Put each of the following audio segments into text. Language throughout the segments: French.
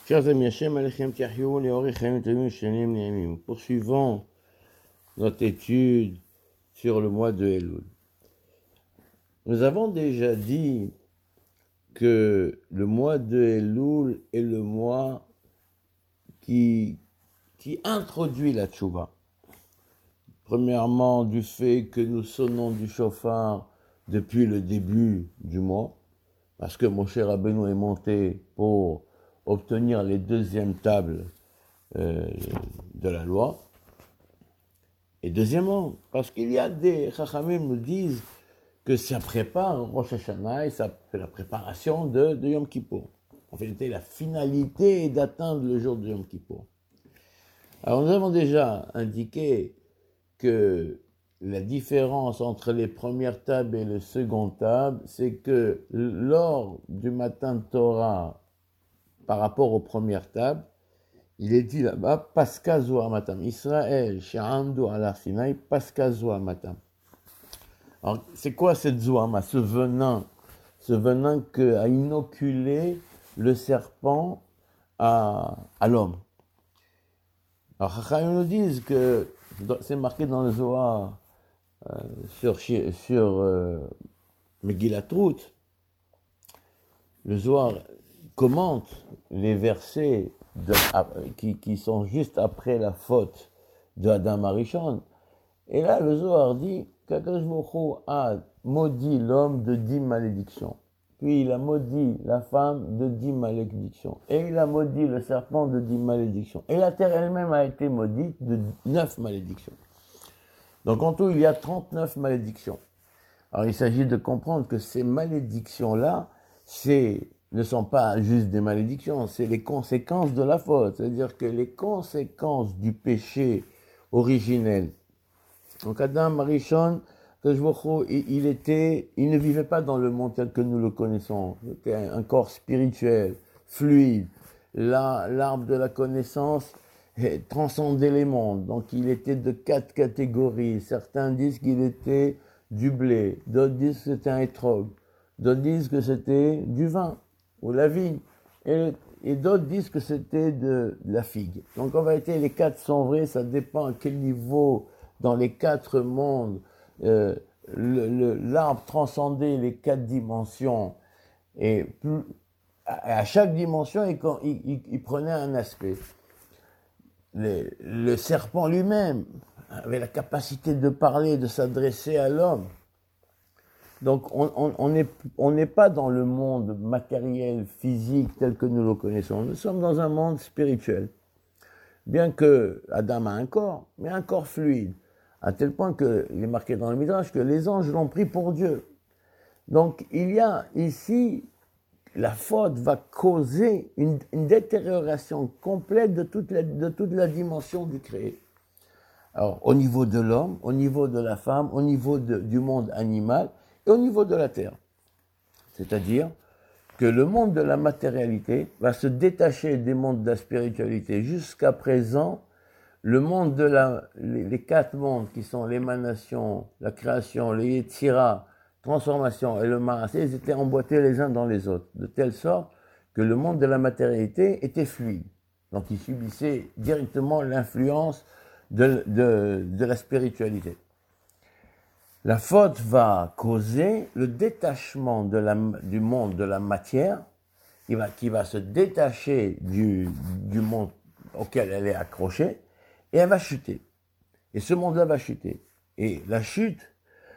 Chers amis, Hashem Alechem Tiahyou, Leorichem Tevim Shenim Ne'emim. Poursuivons notre étude sur le mois de Elul. Nous avons déjà dit que le mois de Elul est le mois qui introduit la tchouva. Premièrement, du fait que nous sonnons du shofar depuis le début du mois, parce que Moshe Rabbeinu est monté pour obtenir les deuxièmes tables de la loi. Et deuxièmement, parce qu'il y a des Chachamim nous disent que ça prépare Rosh Hashanah et ça fait la préparation de Yom Kippour. En fait, la finalité est d'atteindre le jour de Yom Kippour. Alors nous avons déjà indiqué que la différence entre les premières tables et les secondes tables, c'est que lors du matin de Torah, par rapport aux premières tables, il est dit là-bas, Paska Zoa Matam. Israël, She'amdu ala Sinai, Paska Zoa Matam. Alors, c'est quoi cette Zoama, ce venin que a inoculé le serpent à l'homme? Alors, Chachamim nous disent que, c'est marqué dans le Zohar, sur Megillat Ruth, le Zohar commente les versets qui sont juste après la faute de Adam Arishon. Et là, le Zohar dit qu'Akadosh Baruch Hu a maudit l'homme de 10 malédictions. Puis il a maudit la femme de 10 malédictions. Et il a maudit le serpent de 10 malédictions. Et la terre elle-même a été maudite de 9 malédictions. Donc en tout, il y a 39 malédictions. Alors il s'agit de comprendre que ces malédictions-là, ne sont pas juste des malédictions, c'est les conséquences de la faute. C'est-à-dire que les conséquences du péché originel. Donc Adam Arishon, il ne vivait pas dans le monde tel que nous le connaissons. C'était un corps spirituel, fluide. L'arbre de la connaissance transcendait les mondes. Donc il était de 4 catégories. Certains disent qu'il était du blé, d'autres disent que c'était un étrog, d'autres disent que c'était du vin ou la vigne, et d'autres disent que c'était de la figue. Donc en vérité, les 4 sont vrais, ça dépend à quel niveau, dans les 4 mondes, l'arbre transcendait les 4 dimensions, et à chaque dimension, il prenait un aspect. Le serpent lui-même avait la capacité de parler, de s'adresser à l'homme. Donc, on n'est pas dans le monde matériel, physique, tel que nous le connaissons. Nous sommes dans un monde spirituel. Bien que Adam a un corps, mais un corps fluide. À tel point qu'il est marqué dans le Midrash que les anges l'ont pris pour Dieu. Donc, il y a ici, la faute va causer une détérioration complète de toute la dimension du créé. Alors, au niveau de l'homme, au niveau de la femme, au niveau du monde animal, et au niveau de la terre. C'est-à-dire que le monde de la matérialité va se détacher des mondes de la spiritualité. Jusqu'à présent, le monde les 4 mondes qui sont l'émanation, la création, le Yetzira, transformation et le Maasé, ils étaient emboîtés les uns dans les autres, de telle sorte que le monde de la matérialité était fluide. Donc il subissait directement l'influence de la spiritualité. La faute va causer le détachement du monde de la matière, qui va se détacher du monde auquel elle est accrochée, et elle va chuter. Et ce monde-là va chuter. Et la chute,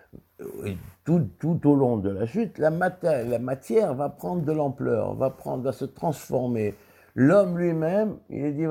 tout au long de la chute, la matière va prendre de l'ampleur, va se transformer. L'homme lui-même, il est dit,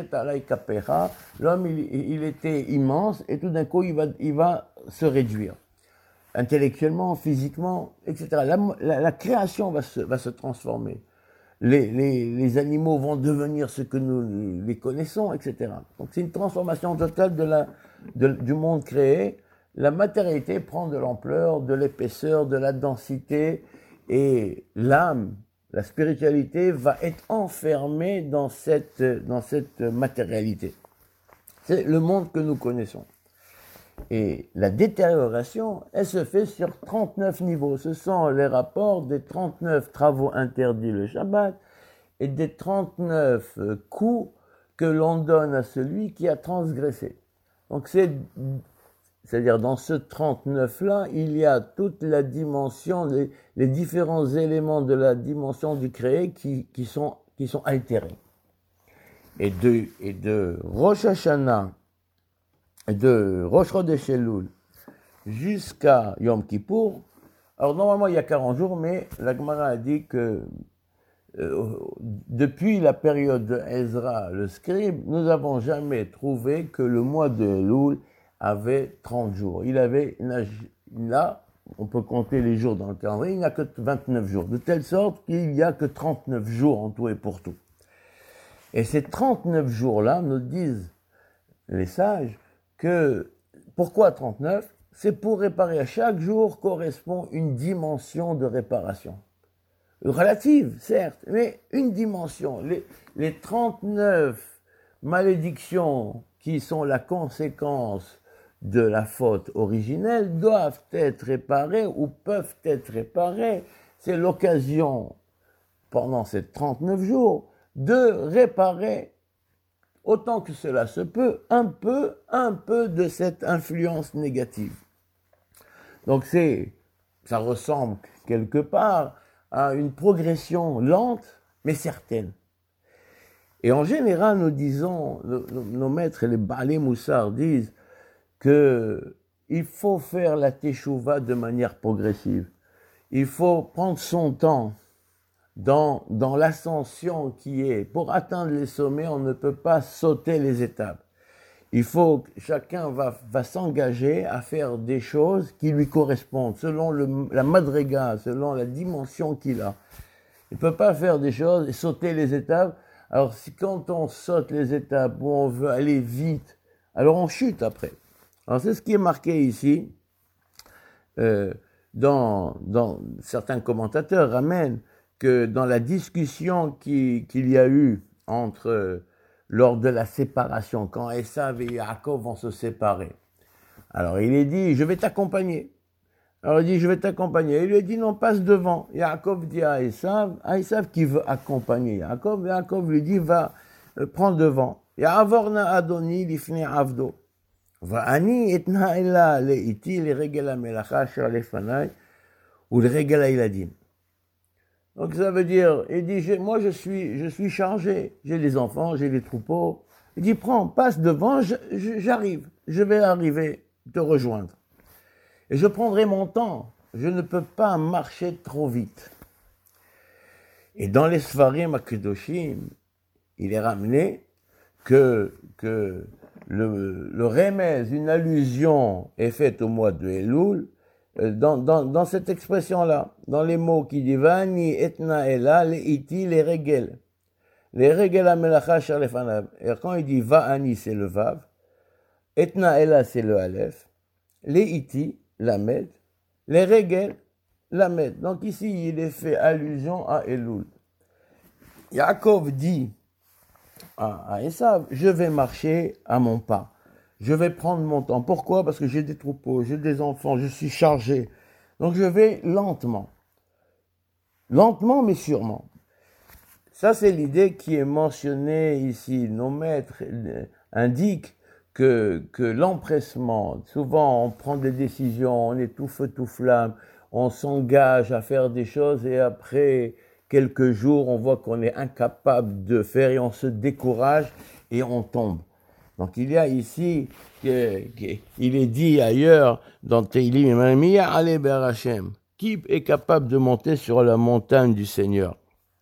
l'homme, il était immense, et tout d'un coup, il va se réduire. Intellectuellement, physiquement, etc. La création va se transformer. Les animaux vont devenir ce que nous les connaissons, etc. Donc c'est une transformation totale du monde créé. La matérialité prend de l'ampleur, de l'épaisseur, de la densité, et l'âme, la spiritualité va être enfermée dans cette matérialité. C'est le monde que nous connaissons. Et la détérioration, elle se fait sur 39 niveaux. Ce sont les rapports des 39 travaux interdits le Shabbat et des 39 coups que l'on donne à celui qui a transgressé. Donc c'est-à-dire dans ce 39-là, il y a toute la dimension, les différents éléments de la dimension du créé qui sont altérés. Et de Rosh Hashanah, de Rosh Chodesh Elul jusqu'à Yom Kippour, alors normalement il y a 40 jours, mais la Gemara a dit que depuis la période de Ezra, le scribe, nous n'avons jamais trouvé que le mois de Elul avait 30 jours. Là, on peut compter les jours dans le calendrier, il n'y a que 29 jours, de telle sorte qu'il n'y a que 39 jours en tout et pour tout. Et ces 39 jours-là nous disent les sages que, pourquoi 39 ? C'est pour réparer. À chaque jour correspond une dimension de réparation. Relative, certes, mais une dimension. Les 39 malédictions qui sont la conséquence de la faute originelle doivent être réparées ou peuvent être réparées. C'est l'occasion, pendant ces 39 jours, de réparer, autant que cela se peut, un peu de cette influence négative. Donc ça ressemble quelque part à une progression lente, mais certaine. Et en général, nous disons, nos maîtres, les Baalei Moussar disent qu'il faut faire la teshuva de manière progressive. Il faut prendre son temps dans l'ascension qui est. Pour atteindre les sommets, on ne peut pas sauter les étapes. Il faut que chacun va s'engager à faire des choses qui lui correspondent, selon la madriga, selon la dimension qu'il a. Il ne peut pas faire des choses et sauter les étapes. Alors, quand on saute les étapes où on veut aller vite, alors on chute après. Alors, c'est ce qui est marqué ici. Dans certains commentateurs ramènent que dans la discussion qu'il y a eu lors de la séparation, quand Esav et Yaakov vont se séparer, alors il est dit, je vais t'accompagner. Alors il dit, je vais t'accompagner. Il lui a dit, non, passe devant. Yaakov dit à Esav qui veut accompagner Yaakov lui dit, va, prends devant. Ya'avorna Adoni lifnei avdo. Va'ani etna ella le'iti leregel ha'melacha asher lefanai ou leregel ha'iladim. Donc ça veut dire, il dit, moi je suis chargé, j'ai les enfants, j'ai les troupeaux. Il dit, prends, passe devant, j'arrive, je vais arriver te rejoindre. Et je prendrai mon temps, je ne peux pas marcher trop vite. Et dans les Sfarim Akedoshim, il est ramené que le remez, une allusion est faite au mois de Elul, dans cette expression-là, dans les mots qui disent Vani etna ela leiti les regel. Les regel amelacha shar lefanav. Et quand il dit Va'ani, c'est le Vav. Etna ela, c'est le Aleph. Leiti, l'Amed. Les regel, l'Amed. Donc ici, il est fait allusion à Elul. Yaakov dit à Esav, je vais marcher à mon pas. Je vais prendre mon temps. Pourquoi ? Parce que j'ai des troupeaux, j'ai des enfants, je suis chargé. Donc je vais lentement. Lentement, mais sûrement. Ça, c'est l'idée qui est mentionnée ici. Nos maîtres indiquent que l'empressement, souvent on prend des décisions, on est tout feu, tout flamme, on s'engage à faire des choses et après quelques jours, on voit qu'on est incapable de faire et on se décourage et on tombe. Donc il y a ici, il est dit ailleurs dans Teilim, qui est capable de monter sur la montagne du Seigneur.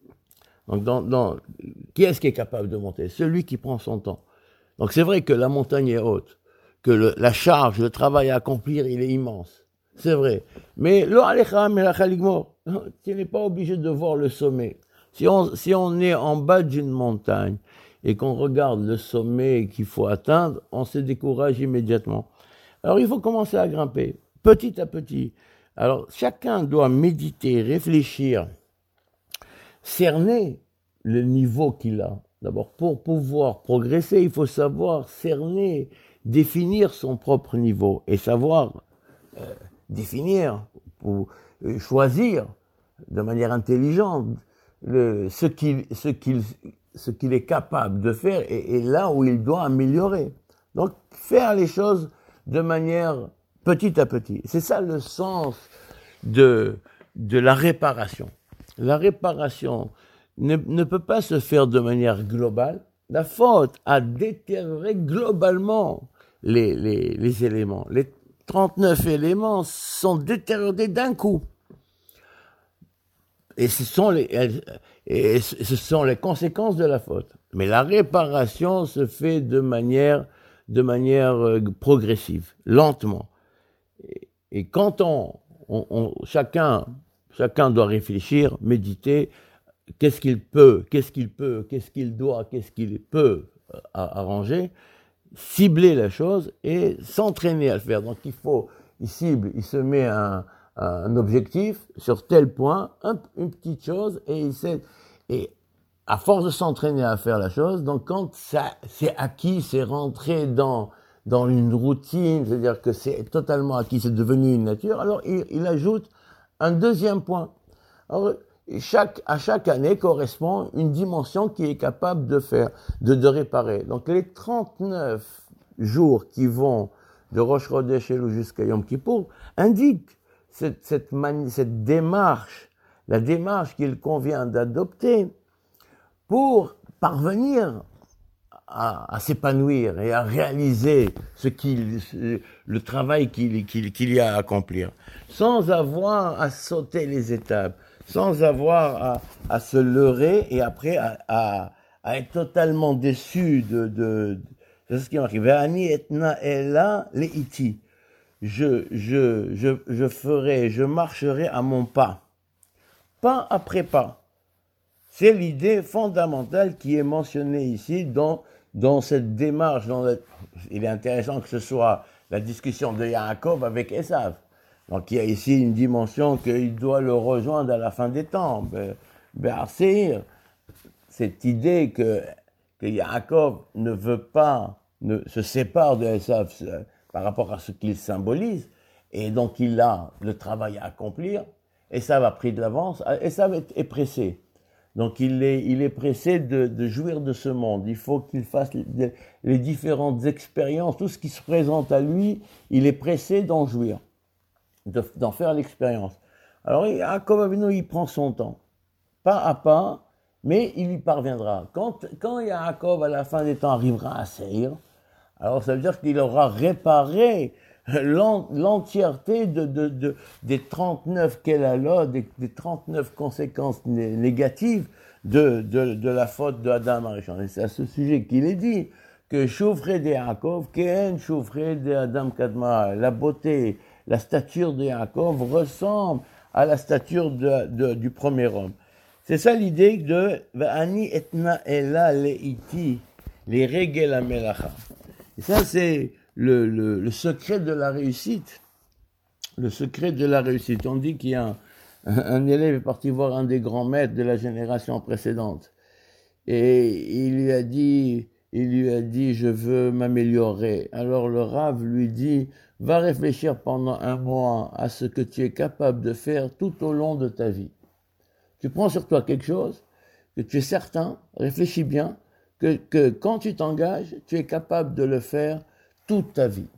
Donc qui est-ce qui est capable de monter ? Celui qui prend son temps. Donc c'est vrai que la montagne est haute, que la charge, le travail à accomplir, il est immense. C'est vrai. Mais tu n'es pas obligé de voir le sommet. Si on est en bas d'une montagne, et qu'on regarde le sommet qu'il faut atteindre, on se décourage immédiatement. Alors il faut commencer à grimper, petit à petit. Alors chacun doit méditer, réfléchir, cerner le niveau qu'il a. D'abord, pour pouvoir progresser, il faut savoir cerner, définir son propre niveau et savoir définir ou choisir de manière intelligente ce qu'il est capable de faire et là où il doit améliorer. Donc, faire les choses de manière petit à petit. C'est ça le sens de la réparation. La réparation ne peut pas se faire de manière globale. La faute a détérioré globalement les éléments. Les 39 éléments sont détériorés d'un coup. Et ce sont les conséquences de la faute. Mais la réparation se fait de manière progressive, lentement. Et quand chacun doit réfléchir, méditer, qu'est-ce qu'il peut, qu'est-ce qu'il doit, qu'est-ce qu'il peut arranger, cibler la chose et s'entraîner à le faire. Donc il cible, il se met un objectif sur tel point, une petite chose, et à force de s'entraîner à faire la chose, donc quand c'est acquis, c'est rentré dans une routine, c'est-à-dire que c'est totalement acquis, c'est devenu une nature, alors il ajoute un deuxième point. Alors, à chaque année correspond une dimension qui est capable de faire, de réparer. Donc les 39 jours qui vont de Rosh Chodesh Elul jusqu'à Yom Kippour indiquent cette démarche, la démarche qu'il convient d'adopter pour parvenir à s'épanouir et à réaliser le travail qu'il y a à accomplir, sans avoir à sauter les étapes, sans avoir à se leurrer et après à être totalement déçu de ce qui m'arrive. Ve'ani etna ela le'iti. Je marcherai à mon pas après pas. C'est l'idée fondamentale qui est mentionnée ici dans cette démarche. Il est intéressant que ce soit la discussion de Yaakov avec Esav. Donc il y a ici une dimension qu'il doit le rejoindre à la fin des temps. Be'arseir, cette idée que Yaakov ne se sépare de Esav par rapport à ce qu'il symbolise, et donc il a le travail à accomplir. Esav a pris de l'avance, Esav est pressé. Donc il est pressé de jouir de ce monde. Il faut qu'il fasse les différentes expériences, tout ce qui se présente à lui, il est pressé d'en jouir, d'en faire l'expérience. Alors Yaakov Avinu, il prend son temps, pas à pas, mais il y parviendra. Quand Yaakov, à la fin des temps, arrivera à Seir, alors ça veut dire qu'il aura réparé l'entièreté des 39 Kelala, des 39 conséquences négatives de la faute de Adam Arishon. Et c'est à ce sujet qu'il est dit que Choufré de Yaakov, Ken Choufré de Adam Kadma, la beauté, la stature de Yaakov ressemble à la stature du premier homme. C'est ça l'idée de Va'ani etna ela le'iti, les regel amelacha. Et ça, c'est le secret de la réussite. Le secret de la réussite. On dit qu'il y a un élève est parti voir un des grands maîtres de la génération précédente. Et il lui a dit, je veux m'améliorer. Alors le Rav lui dit, va réfléchir pendant un mois à ce que tu es capable de faire tout au long de ta vie. Tu prends sur toi quelque chose, que tu es certain, réfléchis bien, que quand tu t'engages, tu es capable de le faire toute ta vie.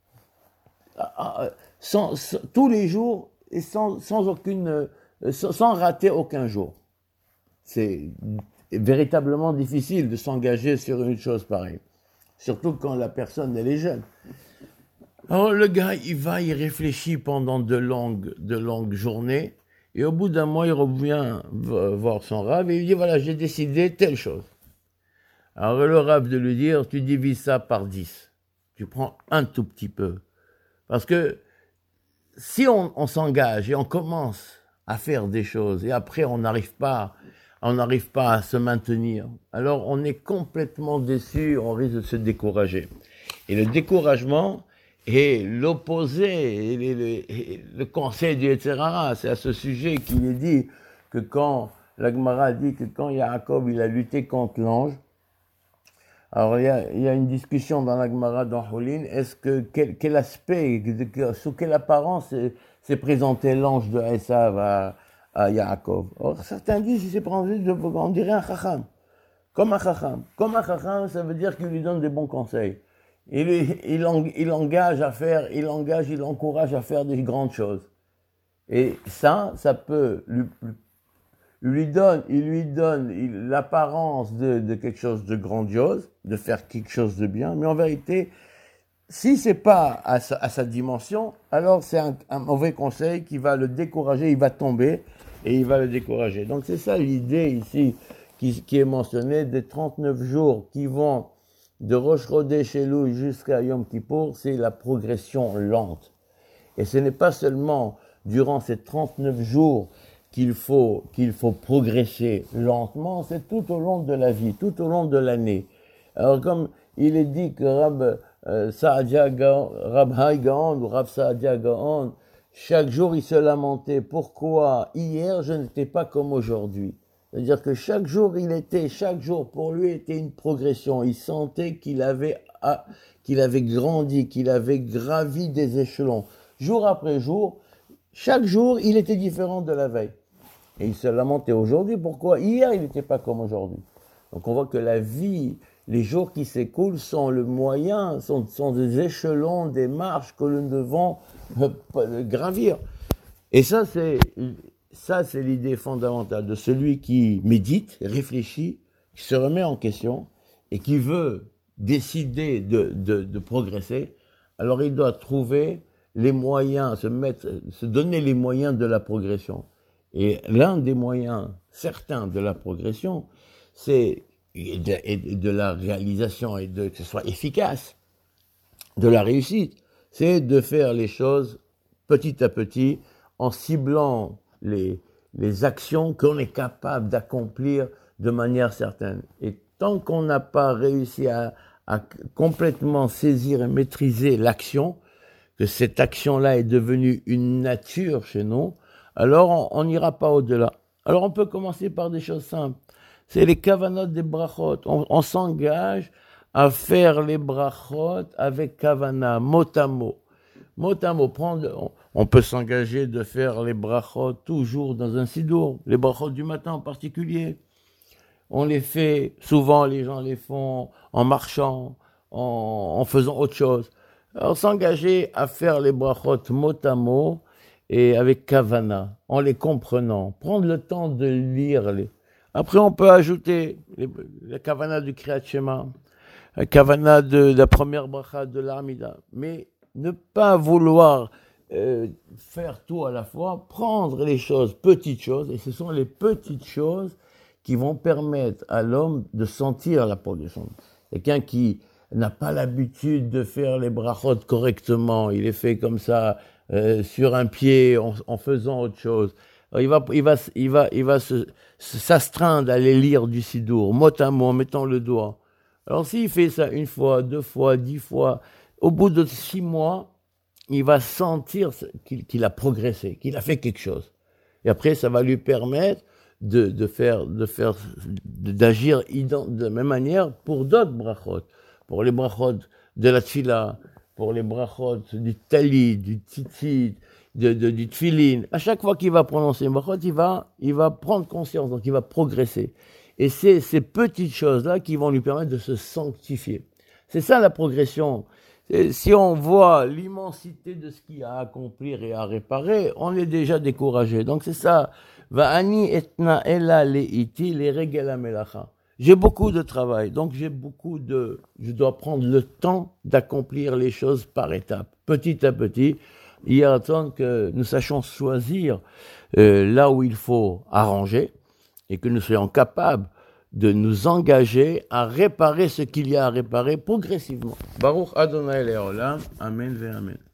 Tous les jours et sans rater aucun jour. C'est véritablement difficile de s'engager sur une chose pareille. Surtout quand la personne, elle est jeune. Alors le gars, il réfléchit pendant de longues journées, et au bout d'un mois, il revient voir son Rav, et il dit, voilà, j'ai décidé telle chose. Alors le Rav de lui dire, tu divises ça par 10. Tu prends un tout petit peu. Parce que si on s'engage et on commence à faire des choses, et après on n'arrive pas à se maintenir, alors on est complètement déçu, on risque de se décourager. Et le découragement est l'opposé, le conseil du Yetzirah. C'est à ce sujet qu'il est dit que quand, la Gemara dit que quand Yaakov il a lutté contre l'ange, alors il y a une discussion dans la Gemara dans Houlin, quel aspect, sous quelle apparence s'est présenté l'ange de Esav à Yaakov. Or, certains disent, il s'est présenté, on dirait un chacham. Comme un chacham. Comme un chacham, ça veut dire qu'il lui donne des bons conseils. Il engage à faire, il encourage à faire des grandes choses. Et ça peut il lui donne l'apparence de quelque chose de grandiose, de faire quelque chose de bien, mais en vérité, si c'est pas à sa dimension, alors c'est un mauvais conseil qui va le décourager, il va tomber et il va le décourager. Donc c'est ça l'idée ici qui est mentionnée des 39 jours qui vont de Rosh Chodesh Elul jusqu'à Yom Kippour, c'est la progression lente. Et ce n'est pas seulement durant ces 39 jours qu'il faut progresser lentement, c'est tout au long de la vie, tout au long de l'année. Alors comme il est dit que Rab Hai Gaon ou Rab Saadia Gaon, chaque jour il se lamentait, pourquoi hier je n'étais pas comme aujourd'hui. C'est-à-dire que chaque jour pour lui était une progression. Il sentait qu'il avait grandi, qu'il avait gravi des échelons. Jour après jour, chaque jour, il était différent de la veille. Et il se lamentait aujourd'hui. Pourquoi hier, il n'était pas comme aujourd'hui. Donc on voit que la vie, les jours qui s'écoulent sont le moyen, sont des échelons, des marches que nous devons gravir. Et ça, c'est l'idée fondamentale de celui qui médite, réfléchit, qui se remet en question et qui veut décider de progresser. Alors il doit trouver les moyens, se donner les moyens de la progression. Et l'un des moyens certains de la progression, c'est de la réalisation et que ce soit efficace, de la réussite, c'est de faire les choses petit à petit en ciblant les actions qu'on est capable d'accomplir de manière certaine. Et tant qu'on n'a pas réussi à complètement saisir et maîtriser l'action, que cette action-là est devenue une nature chez nous, alors on n'ira pas au-delà. Alors on peut commencer par des choses simples. C'est les kavanot des brachot. On s'engage à faire les brachot avec kavana, mot à mot. Mot à mot, on peut s'engager de faire les brachot toujours dans un sidour, les brachot du matin en particulier. On les fait, souvent les gens les font en marchant, en faisant autre chose. Alors s'engager à faire les brachot mot à mot et avec kavana, en les comprenant, prendre le temps de lire les. Après on peut ajouter la kavana du Kriyat Shema, la kavana de la première bracha de l'Amida, mais ne pas vouloir faire tout à la fois, prendre les choses, petites choses, et ce sont les petites choses qui vont permettre à l'homme de sentir la progression. Quelqu'un qui n'a pas l'habitude de faire les brachot correctement, il est fait comme ça, sur un pied, en faisant autre chose. Alors, il va s'astreindre à les lire du sidour, mot à mot, en mettant le doigt. Alors s'il fait ça 1 fois, 2 fois, 10 fois, au bout de 6 mois, il va sentir qu'il a progressé, qu'il a fait quelque chose. Et après, ça va lui permettre d'agir de la même manière pour d'autres brachot, pour les brachot de la tfila, pour les brachot du talit, du tzitzit, du tfilin. À chaque fois qu'il va prononcer une brachot, il va prendre conscience, donc il va progresser. Et c'est ces petites choses-là qui vont lui permettre de se sanctifier. C'est ça la progression. Si on voit l'immensité de ce qu'il y a à accomplir et à réparer, on est déjà découragé. Donc c'est ça. Va'ani etna ela leiti le regel hamelacha. J'ai beaucoup de travail, donc je dois prendre le temps d'accomplir les choses par étapes, petit à petit. Il y a temps que nous sachions choisir là où il faut arranger et que nous soyons capables de nous engager à réparer ce qu'il y a à réparer progressivement. Baruch Adonai Le'olam. Amen ve Amen.